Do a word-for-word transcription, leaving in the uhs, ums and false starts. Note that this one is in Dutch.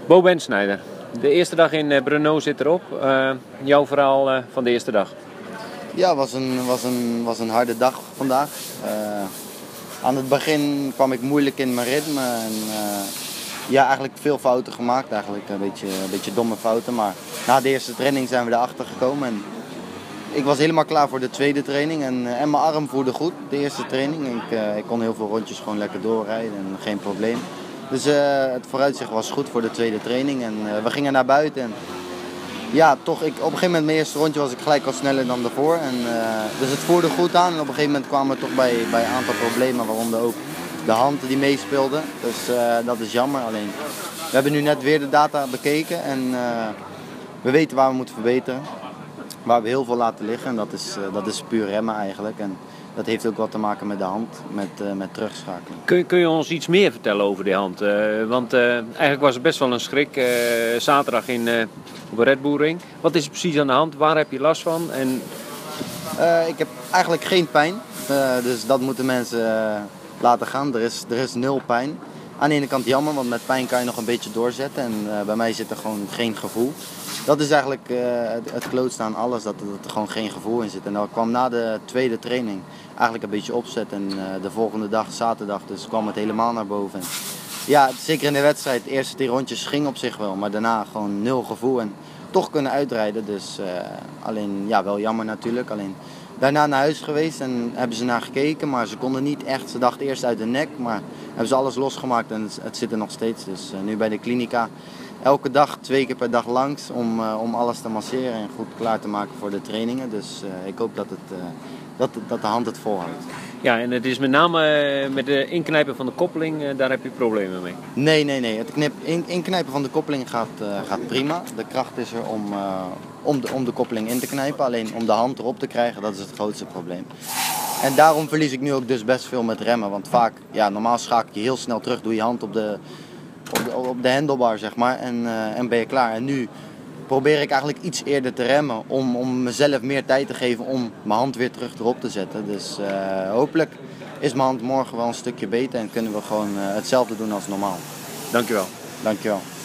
Bo Bendsnijder, de eerste dag in Brno zit erop. Uh, jouw verhaal uh, van de eerste dag? Ja, het was een, was een, was een harde dag vandaag. Uh, aan het begin kwam ik moeilijk in mijn ritme. En, uh, ja, eigenlijk veel fouten gemaakt. Eigenlijk een beetje, een beetje domme fouten. Maar na de eerste training zijn we erachter gekomen. En ik was helemaal klaar voor de tweede training. En, en mijn arm voelde goed, de eerste training. Ik, uh, ik kon heel veel rondjes gewoon lekker doorrijden en geen probleem. Dus uh, het vooruitzicht was goed voor de tweede training. En uh, we gingen naar buiten. En ja, toch, ik, op een gegeven moment, mijn eerste rondje was ik gelijk al sneller dan daarvoor. En, uh, dus het voerde goed aan. En op een gegeven moment kwamen we toch bij, bij een aantal problemen, waaronder ook de hand die meespeelde. Dus uh, dat is jammer. Alleen, we hebben nu net weer de data bekeken en uh, we weten waar we moeten verbeteren. Waar we heel veel laten liggen en dat is, uh, dat is puur remmen eigenlijk. En dat heeft ook wat te maken met de hand, met, uh, met terugschakelen. Kun, kun je ons iets meer vertellen over die hand? Uh, want uh, eigenlijk was het best wel een schrik uh, zaterdag in, uh, op Red Bull Ring. Wat is er precies aan de hand? Waar heb je last van? En... Uh, ik heb eigenlijk geen pijn, uh, dus dat moeten mensen uh, laten gaan. Er is, er is nul pijn. Aan de ene kant jammer, want met pijn kan je nog een beetje doorzetten en uh, bij mij zit er gewoon geen gevoel. Dat is eigenlijk uh, het, het klootste aan alles, dat, dat er gewoon geen gevoel in zit. En dat kwam na de tweede training eigenlijk een beetje opzet en uh, de volgende dag, zaterdag, dus kwam het helemaal naar boven. En ja, zeker in de wedstrijd, de eerste drie rondjes ging op zich wel, maar daarna gewoon nul gevoel en toch kunnen uitrijden. Dus uh, alleen, ja, wel jammer natuurlijk. Alleen daarna naar huis geweest en hebben ze naar gekeken, maar ze konden niet echt. Ze dachten eerst uit de nek, maar hebben ze alles losgemaakt en het, het zit er nog steeds. Dus uh, nu bij de klinica elke dag, twee keer per dag langs om, uh, om alles te masseren en goed klaar te maken voor de trainingen. Dus uh, ik hoop dat, het, uh, dat, dat de hand het volhoudt. Ja, en het is met name uh, met de inknijpen van de koppeling, uh, daar heb je problemen mee? Nee, nee, nee. Het knip, in, inknijpen van de koppeling gaat, uh, gaat prima. De kracht is er om, uh, om, de, om de koppeling in te knijpen. Alleen om de hand erop te krijgen, dat is het grootste probleem. En daarom verlies ik nu ook dus best veel met remmen. Want vaak, ja, normaal schakel je heel snel terug, doe je hand op de, op de, op de handlebar, zeg maar. En, uh, en ben je klaar. En nu probeer ik eigenlijk iets eerder te remmen om, om mezelf meer tijd te geven om mijn hand weer terug erop te zetten. Dus uh, hopelijk is mijn hand morgen wel een stukje beter en kunnen we gewoon uh, hetzelfde doen als normaal. Dankjewel. Dankjewel.